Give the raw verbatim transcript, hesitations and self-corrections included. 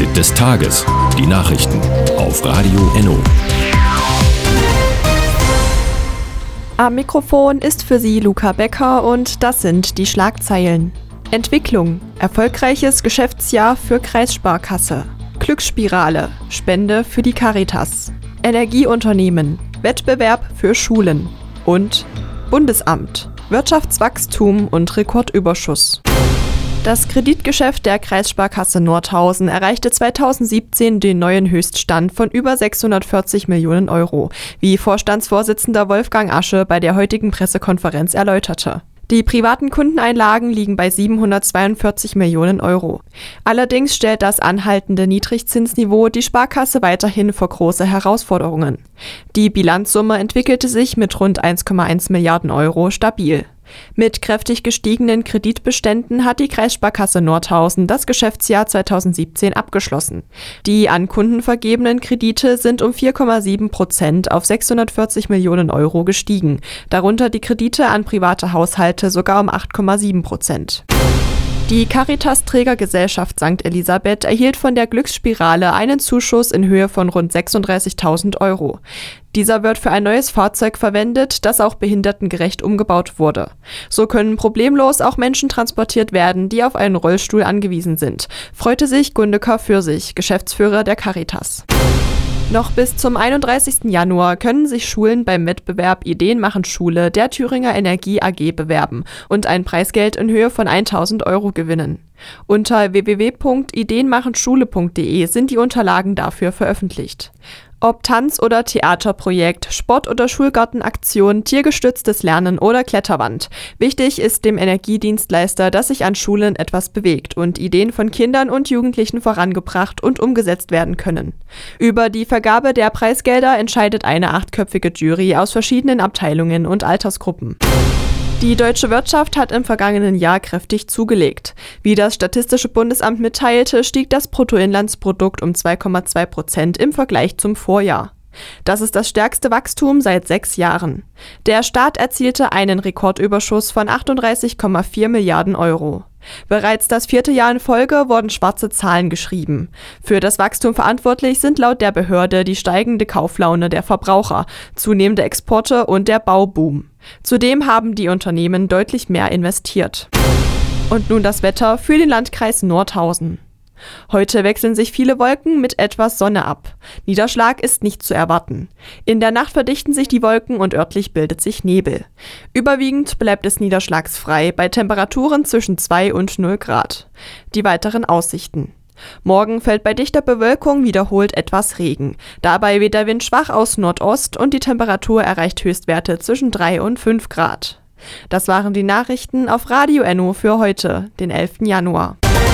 Fazit des Tages. Die Nachrichten auf Radio Enno. Am Mikrofon ist für Sie Luca Becker und das sind die Schlagzeilen. Entwicklung. Erfolgreiches Geschäftsjahr für Kreissparkasse. Glücksspirale. Spende für die Caritas. Energieunternehmen. Wettbewerb für Schulen. Und Bundesamt. Wirtschaftswachstum und Rekordüberschuss. Das Kreditgeschäft der Kreissparkasse Nordhausen erreichte zweitausendsiebzehn den neuen Höchststand von über sechshundertvierzig Millionen Euro, wie Vorstandsvorsitzender Wolfgang Asche bei der heutigen Pressekonferenz erläuterte. Die privaten Kundeneinlagen liegen bei siebenhundertzweiundvierzig Millionen Euro. Allerdings stellt das anhaltende Niedrigzinsniveau die Sparkasse weiterhin vor große Herausforderungen. Die Bilanzsumme entwickelte sich mit rund eins Komma eins Milliarden Euro stabil. Mit kräftig gestiegenen Kreditbeständen hat die Kreissparkasse Nordhausen das Geschäftsjahr zweitausendsiebzehn abgeschlossen. Die an Kunden vergebenen Kredite sind um vier Komma sieben Prozent auf sechshundertvierzig Millionen Euro gestiegen, darunter die Kredite an private Haushalte sogar um acht Komma sieben Prozent. Die Caritas-Trägergesellschaft Sankt Elisabeth erhielt von der Glücksspirale einen Zuschuss in Höhe von rund sechsunddreißigtausend Euro. Dieser wird für ein neues Fahrzeug verwendet, das auch behindertengerecht umgebaut wurde. So können problemlos auch Menschen transportiert werden, die auf einen Rollstuhl angewiesen sind, freute sich Gundeker Fürsich, Geschäftsführer der Caritas. Noch bis zum einunddreißigsten Januar können sich Schulen beim Wettbewerb Ideen machen Schule der Thüringer Energie A G bewerben und ein Preisgeld in Höhe von tausend Euro gewinnen. Unter w w w punkt ideenmachenschule punkt d e sind die Unterlagen dafür veröffentlicht. Ob Tanz- oder Theaterprojekt, Sport- oder Schulgartenaktion, tiergestütztes Lernen oder Kletterwand. Wichtig ist dem Energiedienstleister, dass sich an Schulen etwas bewegt und Ideen von Kindern und Jugendlichen vorangebracht und umgesetzt werden können. Über die Vergabe der Preisgelder entscheidet eine achtköpfige Jury aus verschiedenen Abteilungen und Altersgruppen. Die deutsche Wirtschaft hat im vergangenen Jahr kräftig zugelegt. Wie das Statistische Bundesamt mitteilte, stieg das Bruttoinlandsprodukt um zwei Komma zwei Prozent im Vergleich zum Vorjahr. Das ist das stärkste Wachstum seit sechs Jahren. Der Staat erzielte einen Rekordüberschuss von achtunddreißig Komma vier Milliarden Euro. Bereits das vierte Jahr in Folge wurden schwarze Zahlen geschrieben. Für das Wachstum verantwortlich sind laut der Behörde die steigende Kauflaune der Verbraucher, zunehmende Exporte und der Bauboom. Zudem haben die Unternehmen deutlich mehr investiert. Und nun das Wetter für den Landkreis Nordhausen. Heute wechseln sich viele Wolken mit etwas Sonne ab. Niederschlag ist nicht zu erwarten. In der Nacht verdichten sich die Wolken und örtlich bildet sich Nebel. Überwiegend bleibt es niederschlagsfrei bei Temperaturen zwischen zwei und null Grad. Die weiteren Aussichten. Morgen fällt bei dichter Bewölkung wiederholt etwas Regen. Dabei weht der Wind schwach aus Nordost und die Temperatur erreicht Höchstwerte zwischen drei und fünf Grad. Das waren die Nachrichten auf Radio Enno für heute, den elften Januar.